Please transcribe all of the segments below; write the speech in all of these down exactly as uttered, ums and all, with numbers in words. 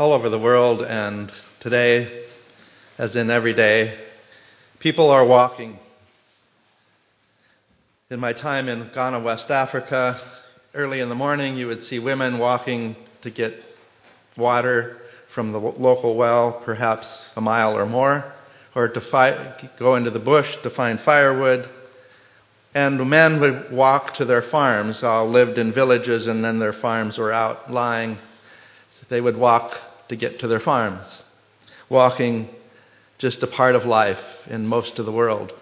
all over the world, and today, as in every day, people are walking. In my time in Ghana, West Africa, early in the morning you would see women walking to get water from the local well, perhaps a mile or more, or to fi- go into the bush to find firewood. And men would walk to their farms. All lived in villages, and then their farms were outlying. So they would walk to get to their farms. Walking, just a part of life in most of the world.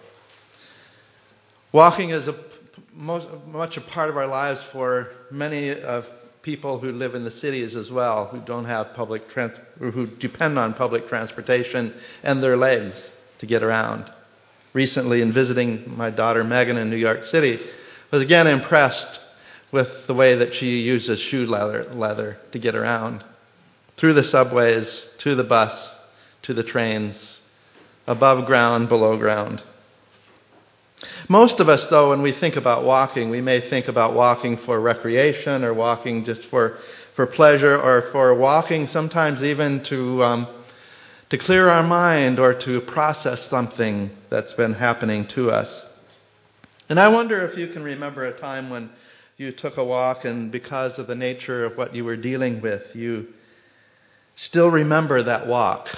Walking is a, most, much a part of our lives for many of people who live in the cities as well, who don't have public trans- or who depend on public transportation and their legs to get around. Recently, in visiting my daughter Megan in New York City, was again impressed with the way that she uses shoe leather, leather to get around. Through the subways, to the bus, to the trains, above ground, below ground. Most of us, though, when we think about walking, we may think about walking for recreation or walking just for, for pleasure or for walking sometimes even to um, to clear our mind or to process something that's been happening to us. And I wonder if you can remember a time when you took a walk and because of the nature of what you were dealing with, you still remember that walk.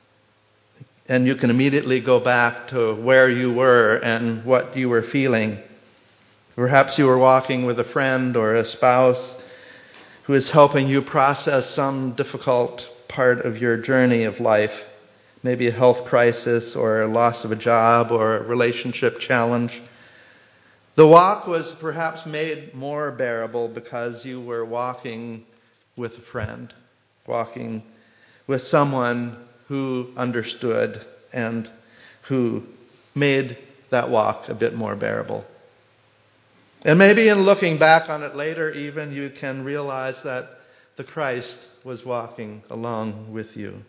And you can immediately go back to where you were and what you were feeling. Perhaps you were walking with a friend or a spouse who is helping you process some difficult part of your journey of life. Maybe a health crisis or a loss of a job or a relationship challenge. The walk was perhaps made more bearable because you were walking with a friend, walking with someone who understood and who made that walk a bit more bearable. And maybe in looking back on it later, even you can realize that the Christ was walking along with you.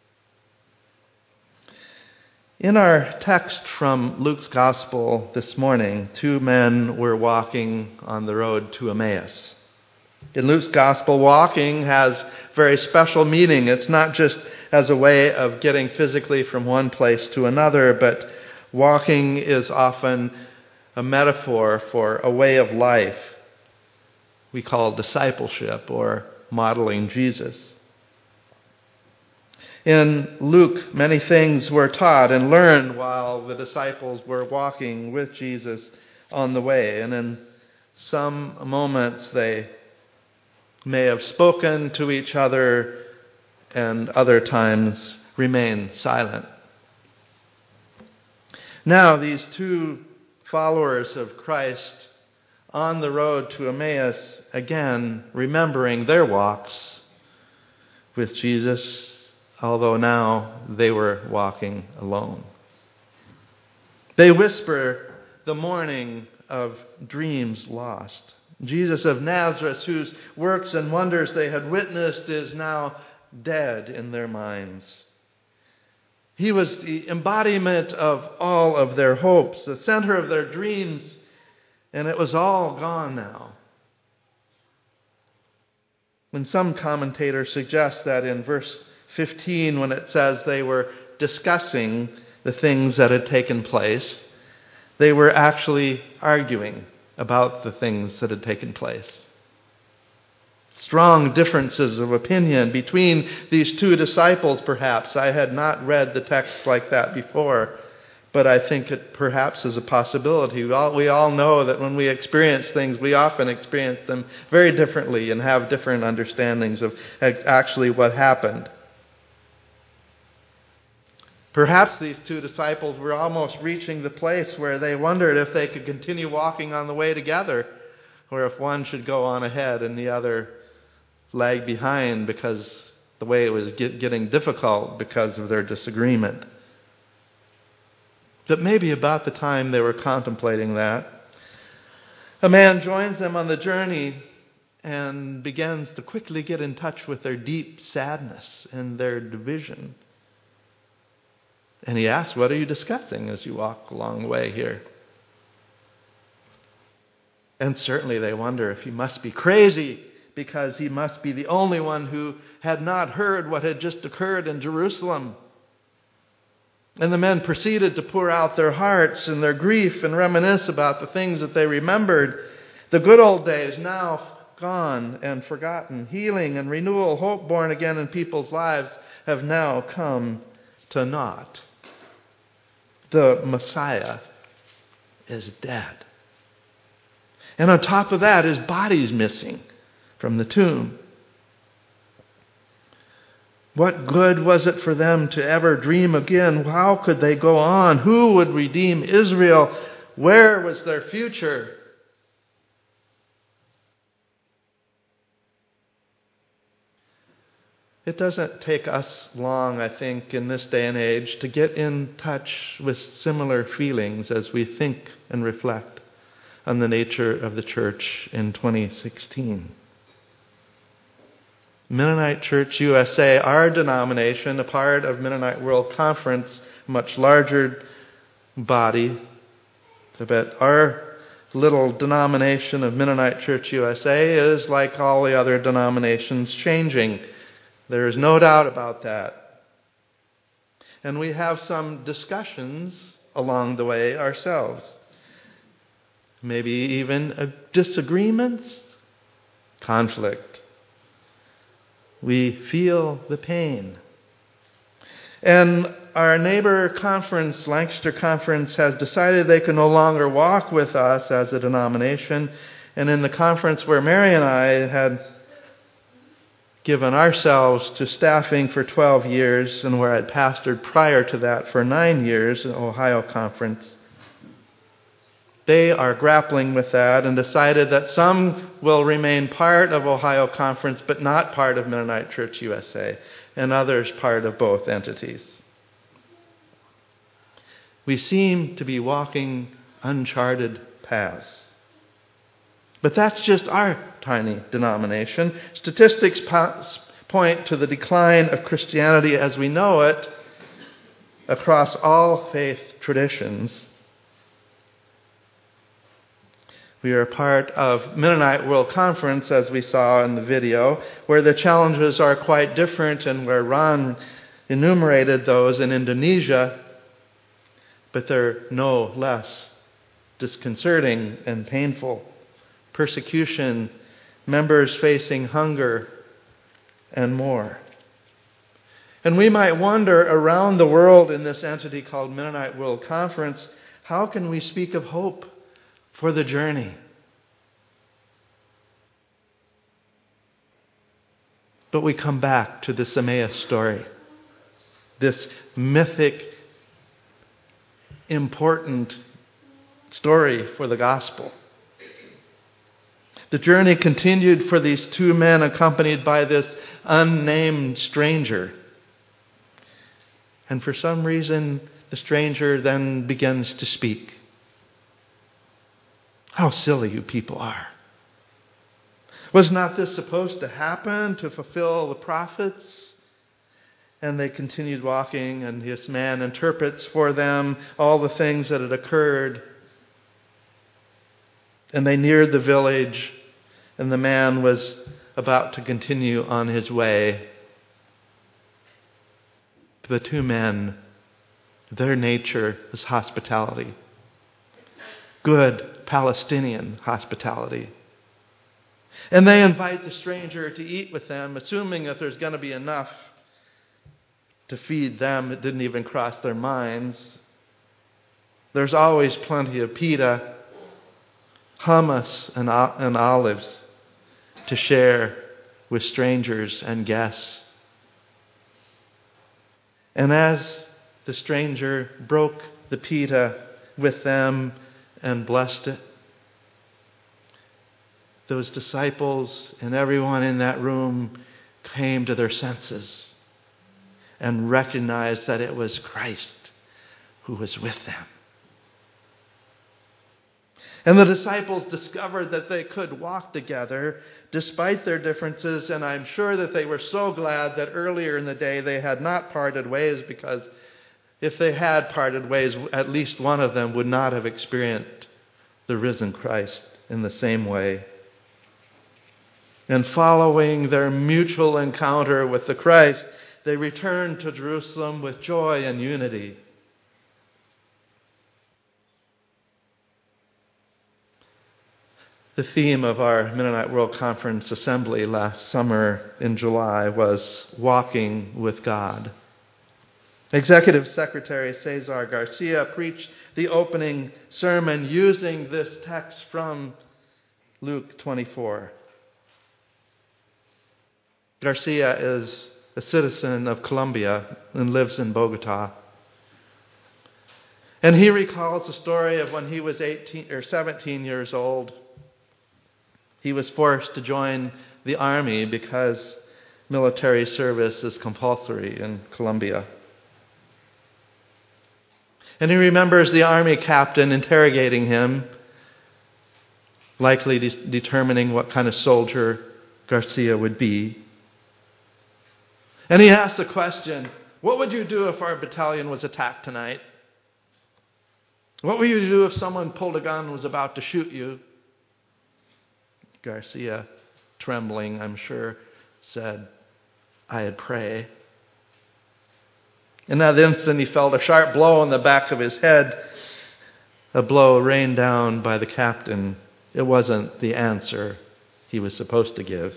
In our text from Luke's Gospel this morning, two men were walking on the road to Emmaus. In Luke's Gospel, walking has very special meaning. It's not just as a way of getting physically from one place to another, but walking is often a metaphor for a way of life we call discipleship or modeling Jesus. In Luke, many things were taught and learned while the disciples were walking with Jesus on the way. And in some moments they may have spoken to each other and other times remained silent. Now these two followers of Christ on the road to Emmaus, again remembering their walks with Jesus, although now they were walking alone. They whisper the mourning of dreams lost. Jesus of Nazareth, whose works and wonders they had witnessed, is now dead in their minds. He was the embodiment of all of their hopes, the center of their dreams, and it was all gone now. When some commentators suggest that in verse fifteen, when it says they were discussing the things that had taken place, they were actually arguing about the things that had taken place. Strong differences of opinion between these two disciples, perhaps. I had not read the text like that before, but I think it perhaps is a possibility. We all, we all know that when we experience things, we often experience them very differently and have different understandings of actually what happened. Perhaps these two disciples were almost reaching the place where they wondered if they could continue walking on the way together, or if one should go on ahead and the other lag behind because the way it was get, getting difficult because of their disagreement. But maybe about the time they were contemplating that, a man joins them on the journey and begins to quickly get in touch with their deep sadness and their division. And he asks, "What are you discussing as you walk along the way here?" And certainly they wonder if he must be crazy because he must be the only one who had not heard what had just occurred in Jerusalem. And the men proceeded to pour out their hearts and their grief and reminisce about the things that they remembered. The good old days now gone and forgotten. Healing and renewal, hope born again in people's lives have now come to naught. The Messiah is dead. And on top of that, his body's missing from the tomb. What good was it for them to ever dream again? How could they go on? Who would redeem Israel? Where was their future? It doesn't take us long, I think, in this day and age to get in touch with similar feelings as we think and reflect on the nature of the church in twenty sixteen. Mennonite Church U S A, our denomination, a part of Mennonite World Conference, much larger body, but our little denomination of Mennonite Church U S A is, like all the other denominations, changing. There is no doubt about that. And we have some discussions along the way ourselves. Maybe even disagreements, conflict. We feel the pain. And our neighbor conference, Lancaster Conference, has decided they can no longer walk with us as a denomination. And in the conference where Mary and I had given ourselves to staffing for twelve years, and where I'd pastored prior to that for nine years, the Ohio Conference, they are grappling with that and decided that some will remain part of Ohio Conference but not part of Mennonite Church U S A, and others part of both entities. We seem to be walking uncharted paths. But that's just our tiny denomination. Statistics po- point to the decline of Christianity as we know it across all faith traditions. We are part of Mennonite World Conference, as we saw in the video, where the challenges are quite different and where Ron enumerated those in Indonesia, but they're no less disconcerting and painful. Persecution, members facing hunger, and more. And we might wonder, around the world in this entity called Mennonite World Conference, how can we speak of hope for the journey? But we come back to this Emmaus story, this mythic, important story for the gospel. The journey continued for these two men, accompanied by this unnamed stranger. And for some reason, the stranger then begins to speak. How silly you people are. Was not this supposed to happen to fulfill the prophets? And they continued walking, and this man interprets for them all the things that had occurred. And they neared the village, and the man was about to continue on his way. The two men, their nature is hospitality. Good Palestinian hospitality. And they invite the stranger to eat with them, assuming that there's going to be enough to feed them. It didn't even cross their minds. There's always plenty of pita, hummus, and, and olives to share with strangers and guests. And as the stranger broke the pita with them and blessed it, those disciples and everyone in that room came to their senses and recognized that it was Christ who was with them. And the disciples discovered that they could walk together despite their differences, and I'm sure that they were so glad that earlier in the day they had not parted ways, because if they had parted ways, at least one of them would not have experienced the risen Christ in the same way. And following their mutual encounter with the Christ, they returned to Jerusalem with joy and unity. The theme of our Mennonite World Conference Assembly last summer in July was Walking with God. Executive Secretary Cesar Garcia preached the opening sermon using this text from Luke twenty-four. Garcia is a citizen of Colombia and lives in Bogota. And he recalls the story of when he was eighteen or seventeen years old. He was forced to join the army because military service is compulsory in Colombia. And he remembers the army captain interrogating him, likely de- determining what kind of soldier Garcia would be. And he asks the question, what would you do if our battalion was attacked tonight? What would you do if someone pulled a gun and was about to shoot you? Garcia, trembling, I'm sure, said, I'd pray. In that instant, he felt a sharp blow on the back of his head, a blow rained down by the captain. It wasn't the answer he was supposed to give.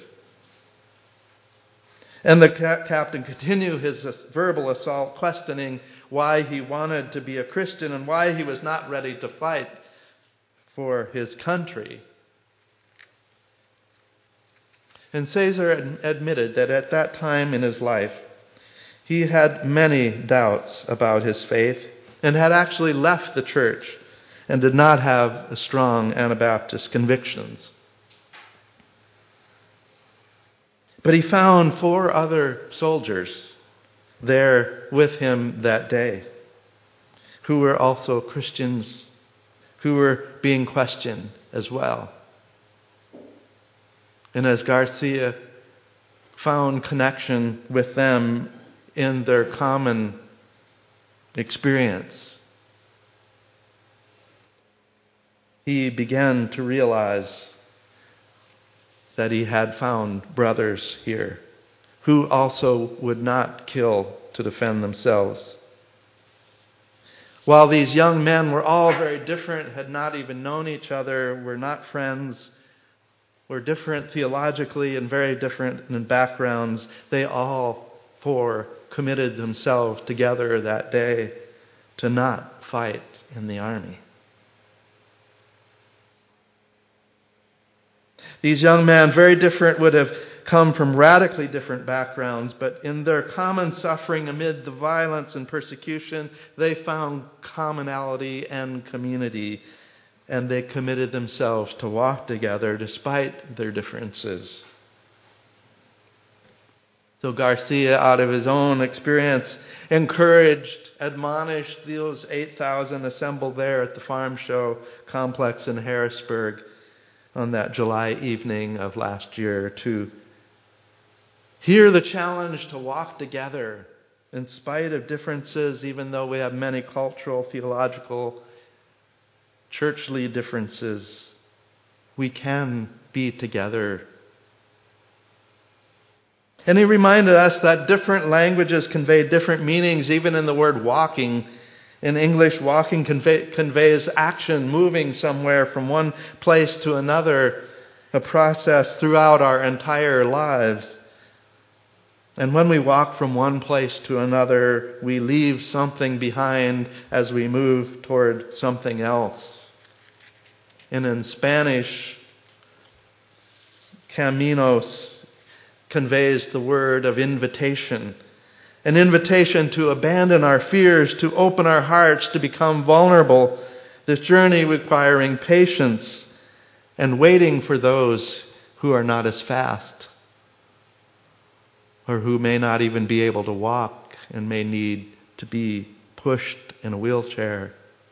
And the ca- captain continued his verbal assault, questioning why he wanted to be a Christian and why he was not ready to fight for his country. And Cesar admitted that at that time in his life, he had many doubts about his faith and had actually left the church and did not have strong Anabaptist convictions. But he found four other soldiers there with him that day who were also Christians, who were being questioned as well. And as Garcia found connection with them in their common experience, he began to realize that he had found brothers here who also would not kill to defend themselves. While these young men were all very different, had not even known each other, were not friends, were different theologically and very different in backgrounds, they all four committed themselves together that day to not fight in the army. These young men, very different, would have come from radically different backgrounds, but in their common suffering amid the violence and persecution, they found commonality and community, and they committed themselves to walk together despite their differences. So Garcia, out of his own experience, encouraged, admonished those eight thousand assembled there at the farm show complex in Harrisburg on that July evening of last year to hear the challenge to walk together in spite of differences, even though we have many cultural, theological, churchly differences. We can be together. And he reminded us that different languages convey different meanings, even in the word walking. In English, walking convey, conveys action, moving somewhere from one place to another, a process throughout our entire lives. And when we walk from one place to another, we leave something behind as we move toward something else. And in Spanish, caminos conveys the word of invitation. An invitation to abandon our fears, to open our hearts, to become vulnerable. This journey requiring patience and waiting for those who are not as fast, or who may not even be able to walk and may need to be pushed in a wheelchair.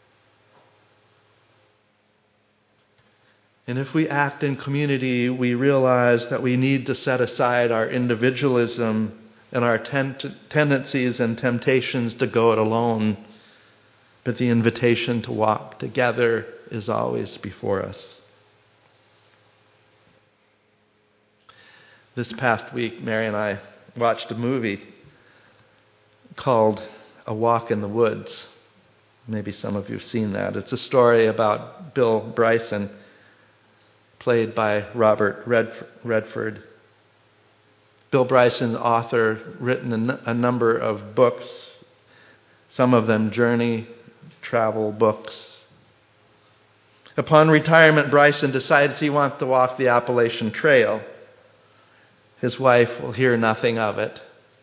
And if we act in community, we realize that we need to set aside our individualism and our ten- tendencies and temptations to go it alone. But the invitation to walk together is always before us. This past week, Mary and I watched a movie called A Walk in the Woods. Maybe some of you have seen that. It's a story about Bill Bryson, played by Robert Redf- Redford. Bill Bryson, author, written a, n- a number of books, some of them journey, travel books. Upon retirement, Bryson decides he wants to walk the Appalachian Trail. His wife will hear nothing of it.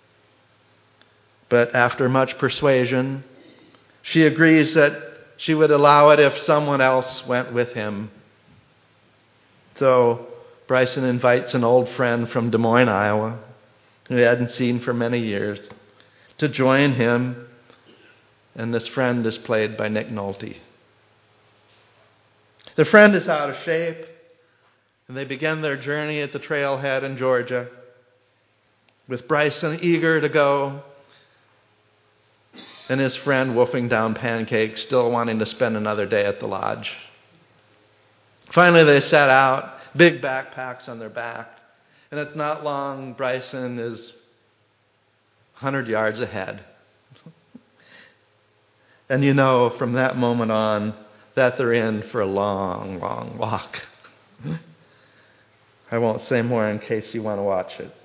But after much persuasion, she agrees that she would allow it if someone else went with him. So Bryson invites an old friend from Des Moines, Iowa, who he hadn't seen for many years, to join him. And this friend is played by Nick Nolte. The friend is out of shape, and they begin their journey at the trailhead in Georgia, with Bryson eager to go, and his friend wolfing down pancakes, still wanting to spend another day at the lodge. Finally, they set out, big backpacks on their back, and it's not long, Bryson is one hundred yards ahead. And you know from that moment on that they're in for a long, long walk. I won't say more in case you want to watch it.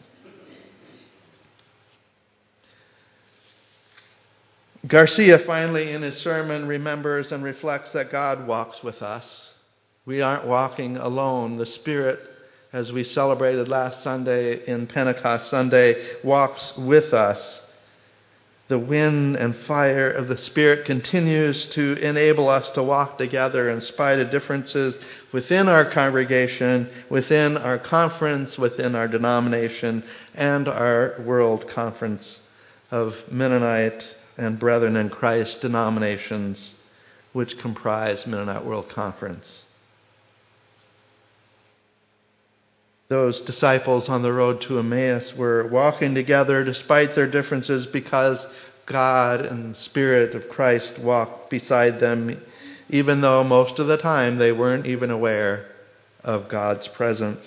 Garcia finally in his sermon remembers and reflects that God walks with us. We aren't walking alone. The Spirit, as we celebrated last Sunday in Pentecost Sunday, walks with us. The wind and fire of the Spirit continues to enable us to walk together in spite of differences within our congregation, within our conference, within our denomination, and our world conference of Mennonite and Brethren in Christ denominations, which comprise Mennonite World Conference. Those disciples on the road to Emmaus were walking together despite their differences because God and the Spirit of Christ walked beside them, even though most of the time they weren't even aware of God's presence.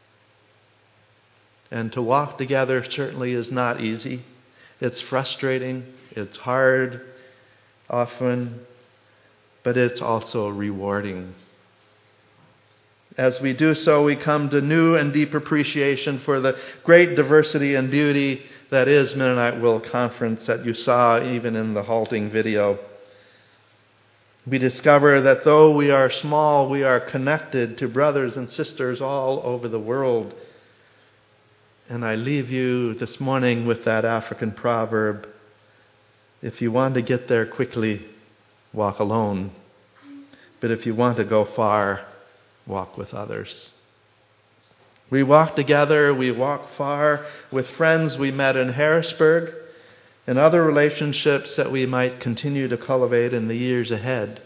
And to walk together certainly is not easy. It's frustrating, it's hard often, but it's also rewarding. As we do so, we come to new and deep appreciation for the great diversity and beauty that is Mennonite World Conference that you saw even in the halting video. We discover that though we are small, we are connected to brothers and sisters all over the world. And I leave you this morning with that African proverb: if you want to get there quickly, walk alone. But if you want to go far, walk with others. We walk together, we walk far with friends we met in Harrisburg and other relationships that we might continue to cultivate in the years ahead.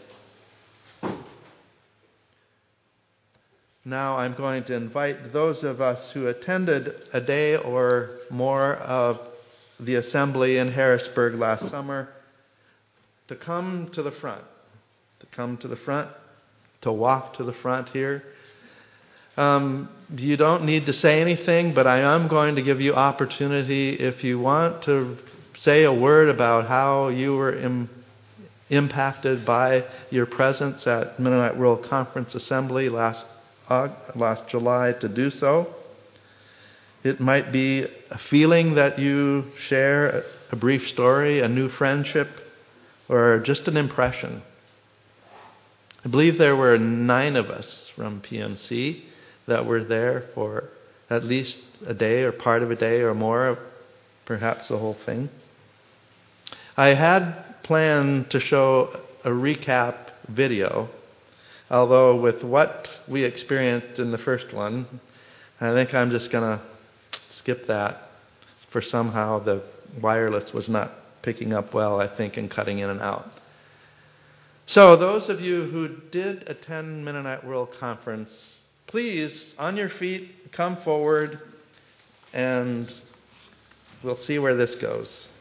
Now I'm going to invite those of us who attended a day or more of the assembly in Harrisburg last summer to come to the front, to come to the front, to walk to the front here. Um, you don't need to say anything, but I am going to give you opportunity if you want to say a word about how you were im- impacted by your presence at Mennonite World Conference Assembly last August, last July to do so. It might be a feeling that you share, a brief story, a new friendship, or just an impression. I believe there were nine of us from P M C that were there for at least a day or part of a day or more, perhaps the whole thing. I had planned to show a recap video, although with what we experienced in the first one, I think I'm just going to skip that, for somehow the wireless was not picking up well, I think, and cutting in and out. So those of you who did attend Mennonite World Conference, please, on your feet, come forward, and we'll see where this goes.